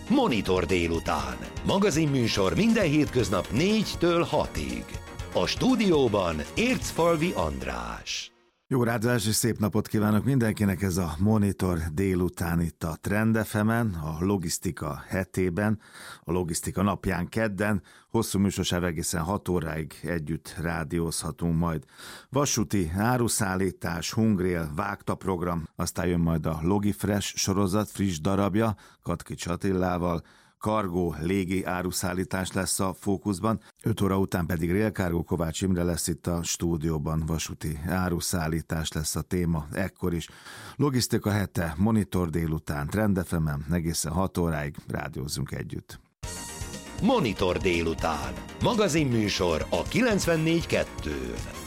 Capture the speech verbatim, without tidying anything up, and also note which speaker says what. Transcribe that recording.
Speaker 1: Monitor délután. Magazinműsor minden hétköznap négytől hatig. A stúdióban Ércfalvi András.
Speaker 2: Jó rádiós és szép napot kívánok mindenkinek, ez a Monitor délután itt a Trend ef emen, a logisztika hetében, a logisztika napján kedden, hosszú műsorsáv egészen hat óráig együtt rádiózhatunk majd. Vasúti áruszállítás, Hungrél, Vágta program, aztán jön majd a Logifresh sorozat friss darabja, Katkics Attilával, Kargó, légi áruszállítás lesz a fókuszban, öt óra után pedig Rail Cargo, Kovács Imre lesz itt a stúdióban, vasúti áruszállítás lesz a téma, ekkor is. Logisztika hete, Monitor délután, Trend ef emen, egészen hat óráig rádiózzunk együtt.
Speaker 1: Monitor délután. Magazinműsor a kilencvennégy kettőn.